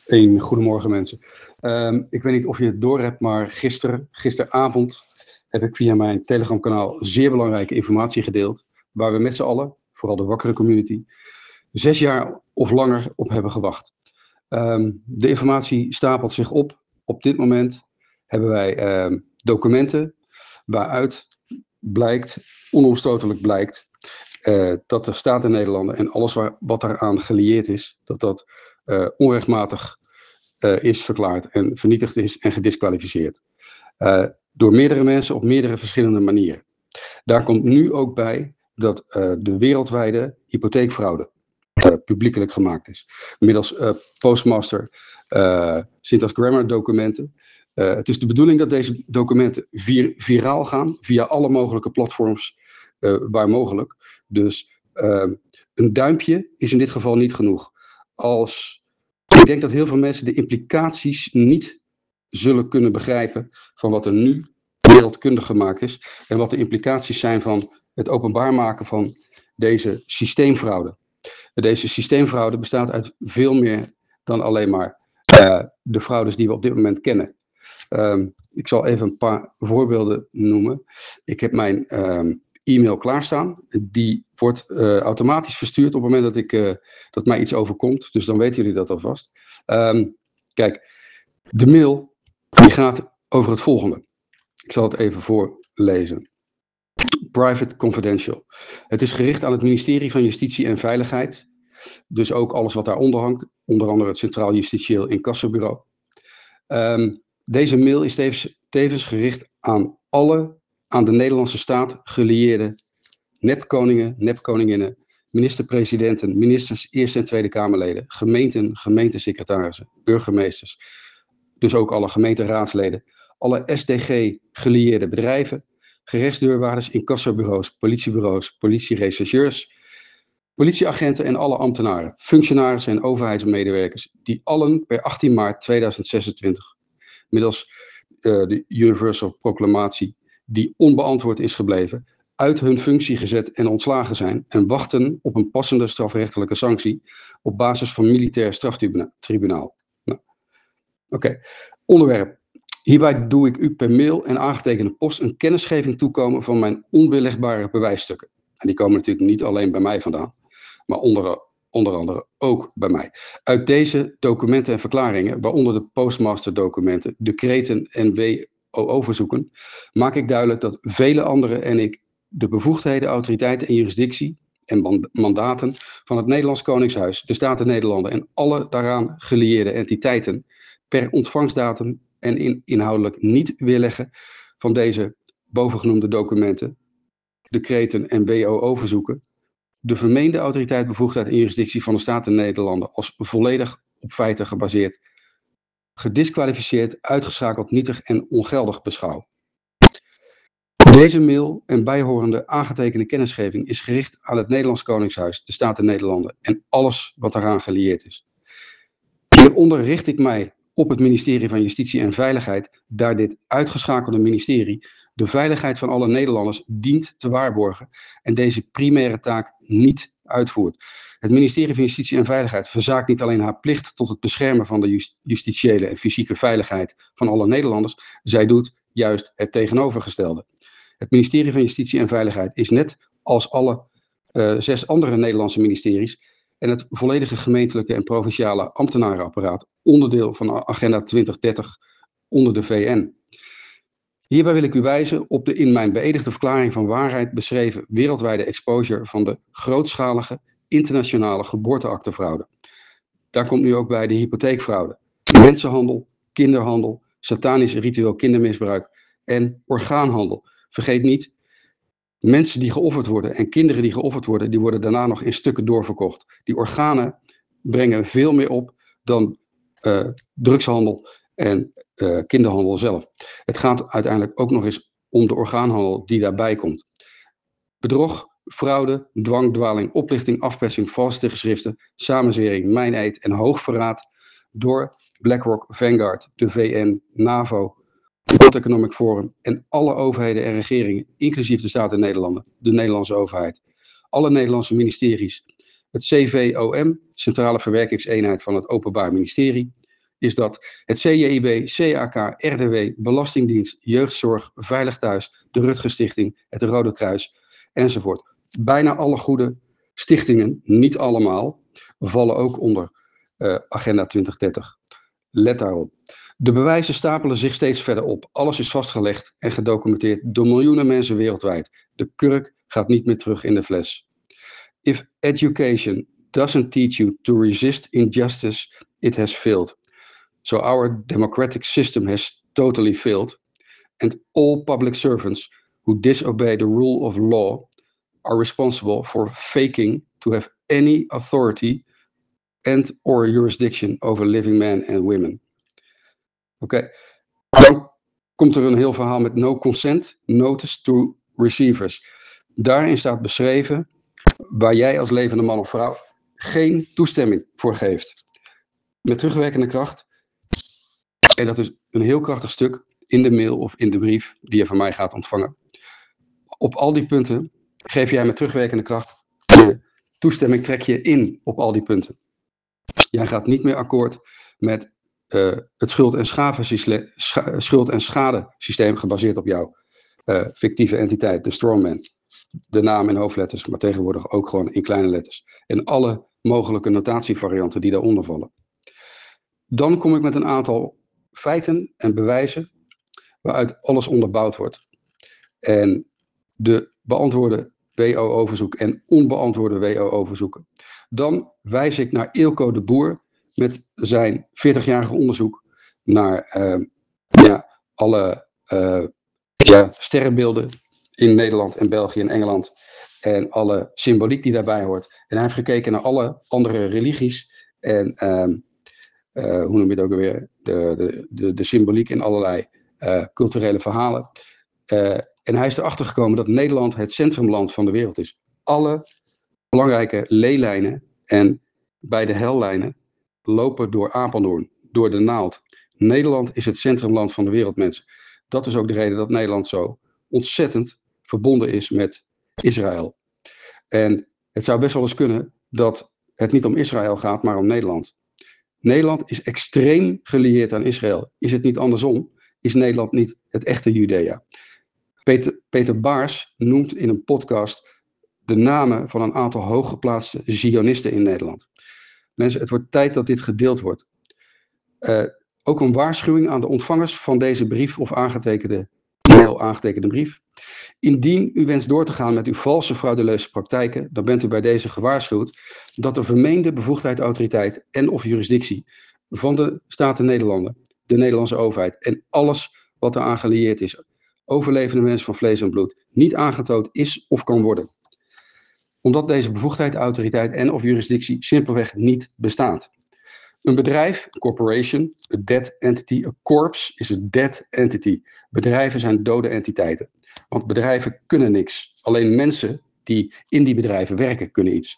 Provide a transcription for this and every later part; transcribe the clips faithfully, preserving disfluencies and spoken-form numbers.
Een goedemorgen mensen. Um, ik weet niet of je het door hebt, maar gisteren, gisteravond heb ik via mijn Telegram kanaal zeer belangrijke informatie gedeeld, waar we met z'n allen, vooral de wakkere community, zes jaar of langer op hebben gewacht. Um, de informatie stapelt zich op. Op dit moment hebben wij um, documenten waaruit blijkt, onomstotelijk blijkt, uh, dat de Staten-Nederlanden en alles waar, wat daaraan gelieerd is, dat dat uh, onrechtmatig uh, is verklaard en vernietigd is en gedisqualificeerd. Uh, door meerdere mensen op meerdere verschillende manieren. Daar komt nu ook bij dat uh, de wereldwijde hypotheekfraude uh, publiekelijk gemaakt is. Middels uh, Postmaster uh, Syntax Grammar documenten. Uh, het is de bedoeling dat deze documenten vir viraal gaan via alle mogelijke platforms uh, waar mogelijk. Dus uh, een duimpje is in dit geval niet genoeg. Als, ik denk dat heel veel mensen de implicaties niet zullen kunnen begrijpen van wat er nu wereldkundig gemaakt is en wat de implicaties zijn van het openbaar maken van deze systeemfraude. Deze systeemfraude bestaat uit veel meer dan alleen maar uh, de fraudes die we op dit moment kennen. Um, ik zal even een paar voorbeelden noemen. Ik heb mijn um, e-mail klaarstaan. Die wordt uh, automatisch verstuurd op het moment dat, ik, uh, dat mij iets overkomt. Dus dan weten jullie dat alvast. Um, kijk, de mail die gaat over het volgende. Ik zal het even voorlezen. Private Confidential. Het is gericht aan het ministerie van Justitie en Veiligheid. Dus ook alles wat daaronder hangt. Onder andere het Centraal Justitieel Incassobureau. Um, Deze mail is tevens, tevens gericht aan alle aan de Nederlandse staat gelieerde nepkoningen, nepkoninginnen, minister-presidenten, ministers, Eerste en Tweede Kamerleden, gemeenten, gemeentesecretarissen, burgemeesters, dus ook alle gemeenteraadsleden, alle S D G gelieerde bedrijven, gerechtsdeurwaarders, incassobureaus, politiebureaus, politierechercheurs, politieagenten en alle ambtenaren, functionarissen en overheidsmedewerkers, die allen per achttien maart tweeduizend zesentwintig middels uh, de Universal Proclamatie, die onbeantwoord is gebleven, uit hun functie gezet en ontslagen zijn en wachten op een passende strafrechtelijke sanctie op basis van militair straftribunaal. Nou, Oké, okay. Onderwerp. Hierbij doe ik u per mail en aangetekende post een kennisgeving toekomen van mijn onweerlegbare bewijsstukken. En die komen natuurlijk niet alleen bij mij vandaan, maar onder Onder andere ook bij mij. Uit deze documenten en verklaringen, waaronder de Postmaster documenten, decreten en W O O-verzoeken, maak ik duidelijk dat vele anderen en ik de bevoegdheden, autoriteiten en jurisdictie en mandaten van het Nederlands Koningshuis, de Staten-Nederlanden en alle daaraan gelieerde entiteiten per ontvangstdatum en in, inhoudelijk niet weerleggen van deze bovengenoemde documenten, decreten en W O O-verzoeken, de vermeende autoriteit, bevoegdheid en jurisdictie van de Staten-Nederlanden als volledig op feiten gebaseerd, gedisqualificeerd, uitgeschakeld, nietig en ongeldig beschouw. Deze mail en bijhorende aangetekende kennisgeving is gericht aan het Nederlands Koningshuis, de Staten-Nederlanden en alles wat daaraan gelieerd is. Hieronder richt ik mij op het ministerie van Justitie en Veiligheid, daar dit uitgeschakelde ministerie de veiligheid van alle Nederlanders dient te waarborgen en deze primaire taak niet uitvoert. Het ministerie van Justitie en Veiligheid verzaakt niet alleen haar plicht tot het beschermen van de justitiële en fysieke veiligheid van alle Nederlanders, zij doet juist het tegenovergestelde. Het ministerie van Justitie en Veiligheid is net als alle uh, zes andere Nederlandse ministeries en het volledige gemeentelijke en provinciale ambtenarenapparaat onderdeel van Agenda twintig dertig onder de V N. Hierbij wil ik u wijzen op de in mijn beëdigde verklaring van waarheid beschreven wereldwijde exposure van de grootschalige internationale geboorteaktefraude. Daar komt nu ook bij de hypotheekfraude, mensenhandel, kinderhandel, satanisch ritueel kindermisbruik en orgaanhandel. Vergeet niet, mensen die geofferd worden en kinderen die geofferd worden, die worden daarna nog in stukken doorverkocht. Die organen brengen veel meer op dan uh, drugshandel en uh, kinderhandel zelf. Het gaat uiteindelijk ook nog eens om de orgaanhandel die daarbij komt. Bedrog, fraude, dwang, dwaling, oplichting, afpersing, valse geschriften, samenzwering, meineed en hoogverraad door BlackRock, Vanguard, de V N, NAVO, het World Economic Forum en alle overheden en regeringen, inclusief de Staten-Nederlanden, de Nederlandse overheid, alle Nederlandse ministeries, het C V O M, Centrale Verwerkingseenheid van het Openbaar Ministerie, is dat het C J I B, C A K, R D W, Belastingdienst, Jeugdzorg, Veilig Thuis, de Rutger Stichting, het Rode Kruis enzovoort. Bijna alle goede stichtingen, niet allemaal, vallen ook onder uh, Agenda twintig dertig. Let daarop. De bewijzen stapelen zich steeds verder op. Alles is vastgelegd en gedocumenteerd door miljoenen mensen wereldwijd. De kurk gaat niet meer terug in de fles. If education doesn't teach you to resist injustice, it has failed. So our democratic system has totally failed. And all public servants who disobey the rule of law are responsible for faking to have any authority and or jurisdiction over living men and women. Oké, okay. Dan komt er een heel verhaal met no consent, notice to receivers. Daarin staat beschreven waar jij als levende man of vrouw geen toestemming voor geeft. Met terugwerkende kracht. En dat is een heel krachtig stuk in de mail of in de brief die je van mij gaat ontvangen. Op al die punten geef jij met terugwerkende kracht de toestemming, trek je in op al die punten. Jij gaat niet meer akkoord met uh, het schuld- en, scha- schuld- en schadesysteem gebaseerd op jouw uh, fictieve entiteit, de Strongman. De naam in hoofdletters, maar tegenwoordig ook gewoon in kleine letters. En alle mogelijke notatievarianten die daaronder vallen. Dan kom ik met een aantal feiten en bewijzen waaruit alles onderbouwd wordt. En de beantwoorde W O-overzoek en onbeantwoorde W O-overzoeken. Dan wijs ik naar Eelco de Boer met zijn veertigjarige onderzoek naar uh, ja, alle uh, ja, sterrenbeelden in Nederland en België en Engeland en alle symboliek die daarbij hoort. En hij heeft gekeken naar alle andere religies en uh, uh, hoe noem je het ook alweer, de, de, de, de symboliek in allerlei uh, culturele verhalen. Uh, en hij is erachter gekomen dat Nederland het centrumland van de wereld is. Alle belangrijke leelijnen en bij de hellijnen lopen door Apeldoorn, door de naald. Nederland is het centrumland van de wereld, mensen. Dat is ook de reden dat Nederland zo ontzettend verbonden is met Israël. En het zou best wel eens kunnen dat het niet om Israël gaat, maar om Nederland. Nederland is extreem gelieerd aan Israël. Is het niet andersom? Is Nederland niet het echte Judea? Peter, Peter Baars noemt in een podcast de namen van een aantal hooggeplaatste Zionisten in Nederland. Mensen, het wordt tijd dat dit gedeeld wordt. Uh, ook een waarschuwing aan de ontvangers van deze brief of aangetekende mail, aangetekende brief. Indien u wenst door te gaan met uw valse frauduleuze praktijken, dan bent u bij deze gewaarschuwd dat de vermeende bevoegdheid, autoriteit en of jurisdictie van de Staten-Nederlanden, de Nederlandse overheid en alles wat eraan gelieerd is, overlevende mensen van vlees en bloed, niet aangetoond is of kan worden. Omdat deze bevoegdheid, autoriteit en of jurisdictie simpelweg niet bestaat. Een bedrijf, een corporation, a dead entity, a corpse is a dead entity. Bedrijven zijn dode entiteiten. Want bedrijven kunnen niks. Alleen mensen die in die bedrijven werken kunnen iets.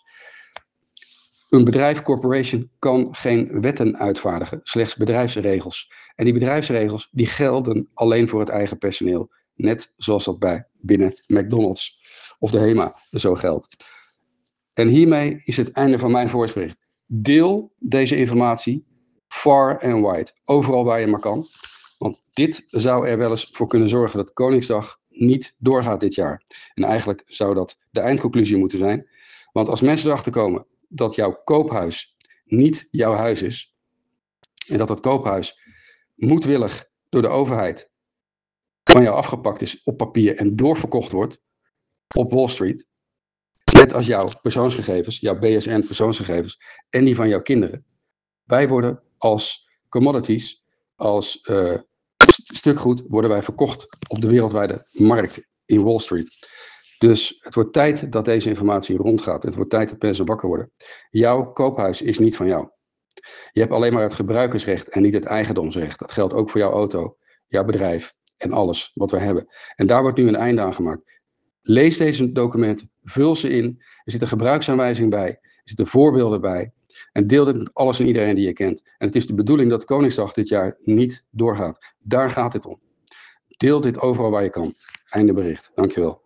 Een bedrijf, corporation, kan geen wetten uitvaardigen, slechts bedrijfsregels. En die bedrijfsregels die gelden alleen voor het eigen personeel. Net zoals dat bij binnen McDonald's of de HEMA zo geldt. En hiermee is het einde van mijn voorspraak. Deel deze informatie far and wide, overal waar je maar kan. Want dit zou er wel eens voor kunnen zorgen dat Koningsdag niet doorgaat dit jaar. En eigenlijk zou dat de eindconclusie moeten zijn. Want als mensen erachter komen dat jouw koophuis niet jouw huis is, en dat dat koophuis moedwillig door de overheid van jou afgepakt is op papier en doorverkocht wordt op Wall Street, net als jouw persoonsgegevens, jouw B S N-persoonsgegevens en die van jouw kinderen. Wij worden als commodities, als uh, st- stukgoed, worden wij verkocht op de wereldwijde markt in Wall Street. Dus het wordt tijd dat deze informatie rondgaat. Het wordt tijd dat mensen wakker worden. Jouw koophuis is niet van jou. Je hebt alleen maar het gebruikersrecht en niet het eigendomsrecht. Dat geldt ook voor jouw auto, jouw bedrijf en alles wat we hebben. En daar wordt nu een einde aan gemaakt. Lees deze documenten, vul ze in. Er zit een gebruiksaanwijzing bij, er zitten voorbeelden bij. En deel dit met alles en iedereen die je kent. En het is de bedoeling dat Koningsdag dit jaar niet doorgaat. Daar gaat het om. Deel dit overal waar je kan. Einde bericht. Dankjewel.